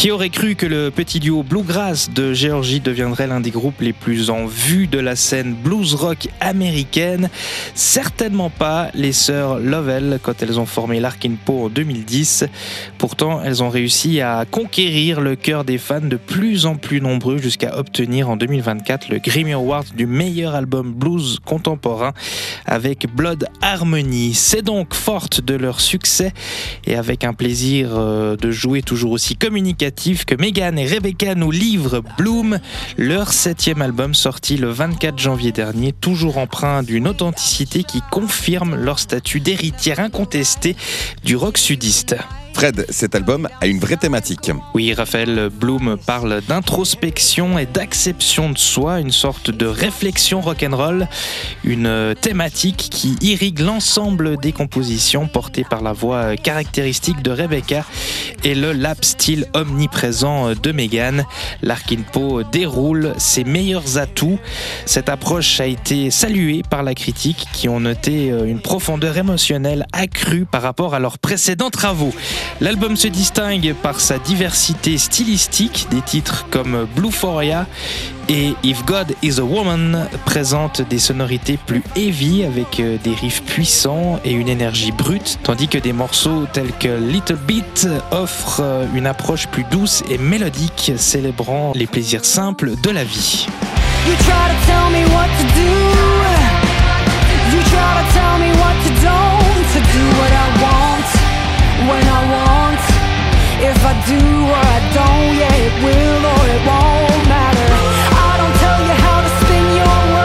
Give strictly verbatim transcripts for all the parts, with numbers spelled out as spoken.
Qui aurait cru que le petit duo Bluegrass de Géorgie deviendrait l'un des groupes les plus en vue de la scène blues rock américaine? Certainement pas les sœurs Lovell quand elles ont formé Larkin Poe en deux mille dix. Pourtant, elles ont réussi à conquérir le cœur des fans de plus en plus nombreux jusqu'à obtenir en deux mille vingt-quatre le Grammy Award du meilleur album blues contemporain avec Blood Harmony. C'est donc forte de leur succès et avec un plaisir de jouer toujours aussi communicatif que Megan et Rebecca nous livrent Bloom, leur septième album sorti le vingt-quatre janvier dernier, toujours empreint d'une authenticité qui confirme leur statut d'héritière incontestée du rock sudiste. Fred, cet album a une vraie thématique. Oui, Raphaël, Bloom parle d'introspection et d'acception de soi, une sorte de réflexion rock'n'roll, une thématique qui irrigue l'ensemble des compositions portées par la voix caractéristique de Rebecca et le lap style omniprésent de Megan. Larkin Poe déroule ses meilleurs atouts. Cette approche a été saluée par la critique qui ont noté une profondeur émotionnelle accrue par rapport à leurs précédents travaux. L'album se distingue par sa diversité stylistique, des titres comme Bluephoria et If God is a Woman présentent des sonorités plus heavy avec des riffs puissants et une énergie brute, tandis que des morceaux tels que Little Bit offrent une approche plus douce et mélodique, célébrant les plaisirs simples de la vie. You try to tell me what to do. You try to tell me what to don't. To do what I want, when I want. If I do or I don't, yeah, it will or it won't matter. I don't tell you how to spin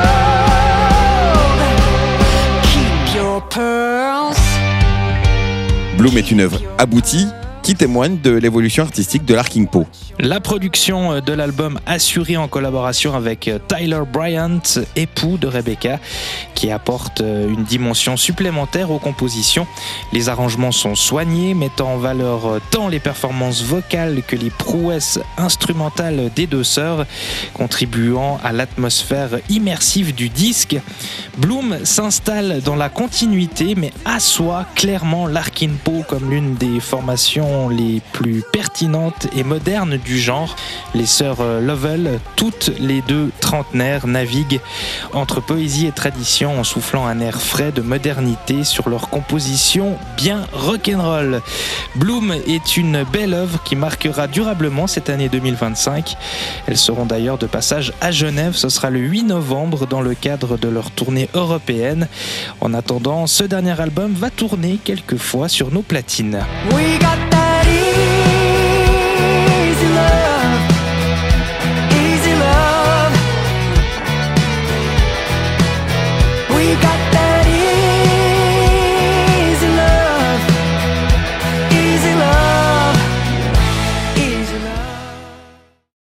your world. Keep your pearls. Bloom est une œuvre aboutie qui témoigne de l'évolution artistique de Larkin Poe. La production de l'album assurée en collaboration avec Tyler Bryant, époux de Rebecca, qui apporte une dimension supplémentaire aux compositions. Les arrangements sont soignés, mettant en valeur tant les performances vocales que les prouesses instrumentales des deux sœurs, contribuant à l'atmosphère immersive du disque. Bloom s'installe dans la continuité, mais assoit clairement Larkin Poe comme l'une des formations les plus pertinentes et modernes du genre. Les sœurs Lovell, toutes les deux trentenaires, naviguent entre poésie et tradition en soufflant un air frais de modernité sur leur composition bien rock'n'roll. Bloom est une belle œuvre qui marquera durablement cette année deux mille vingt-cinq. Elles seront d'ailleurs de passage à Genève, ce sera le huit novembre dans le cadre de leur tournée européenne. En attendant, ce dernier album va tourner quelques fois sur nos platines. We got that.